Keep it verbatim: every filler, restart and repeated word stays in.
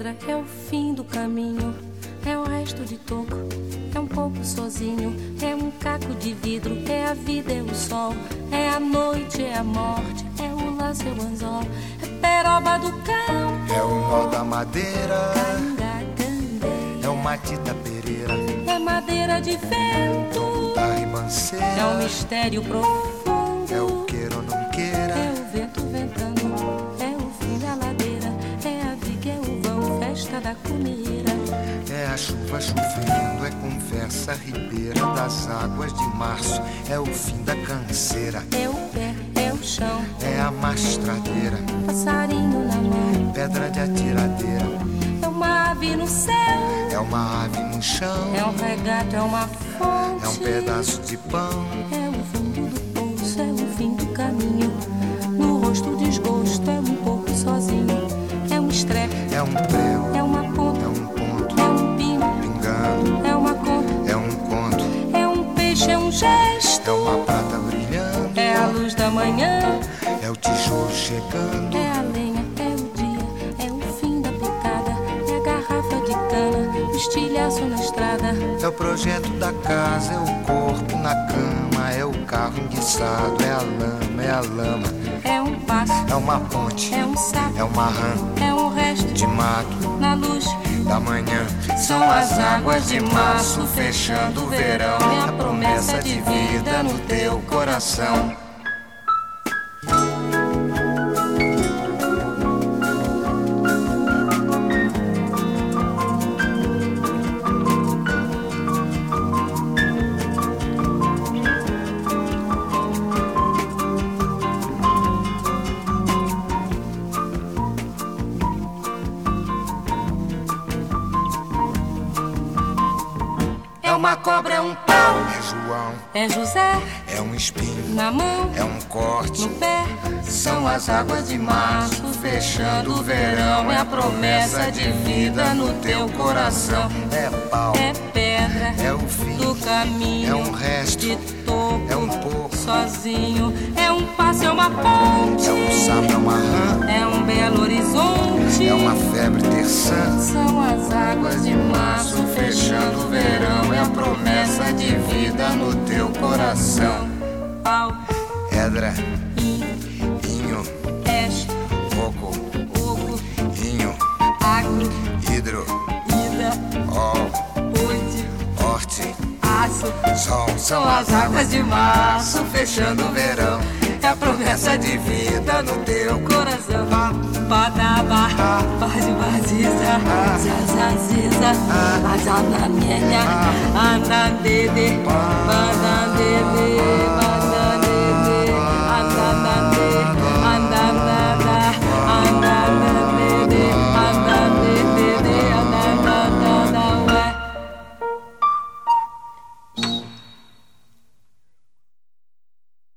pedra, é o fim do caminho, é o resto de toco, é um pouco sozinho, é um caco de vidro, é a vida, é o sol, é a noite, é a morte, é o laço, é o anzol, é peroba do campo, é o nó da madeira, é o matita pereira, é madeira de vento, da ribanceira, é um mistério profundo, é o queira ou não queira, é o vento ventando, é o fim da ladeira, é a viga, é o vão, festa da cumeira, é a chuva chovendo, é conversa ribeira das águas de março, é o fim da canseira, é o pé, é o chão, é a mastradeira, passarinho na mão, pedra de atiradeira, é uma ave no céu, é uma ave no chão, é um regato, é uma fonte, é um pedaço de pão, é o fundo do poço, é o fim do caminho, no rosto o desgosto, é um pouco sozinho, é um estrepe, é um prego, é uma ponta, é um ponto, é um pino, pingando, é uma conta, é um conto, é um peixe, é um gesto, é uma prata brilhando, é a luz da manhã, é o tijolo chegando, é a lenha, é o dia, é o fim da picada, é a garrafa de cana, o estilhaço na estrada, é o projeto da casa, é o corpo na cama, é o carro enguiçado, é a lama, é a lama, é um passo, é uma ponte, é um sapo, é uma rã é um resto de mato na luz da manhã. São as águas de março fechando o verão, é a promessa de vida no teu coração. É uma cobra, é um pau, É João, é José, é um espinho, na mão, é um corte, no pé. são as águas de março fechando o verão, é a promessa de vida no teu coração. É pau, É pedra, é o fim do caminho, é um resto, de toco, é um pouco, sozinho, é um passo, é uma ponte, é um sapo, é uma rã, é um belo horizonte, é uma febre terçã. são as águas de março fechando o verão, é a promessa de vida no teu coração. Pau, Edra, in, inho, es, coco, oco, inho, agro, hidro, ida, ol, oite, horte, aço, sol. são as águas de março fechando o verão, é a promessa de vida no teu coração. Badaba, bazibaziza, zazaziza, azanamenya, anandede, banandede.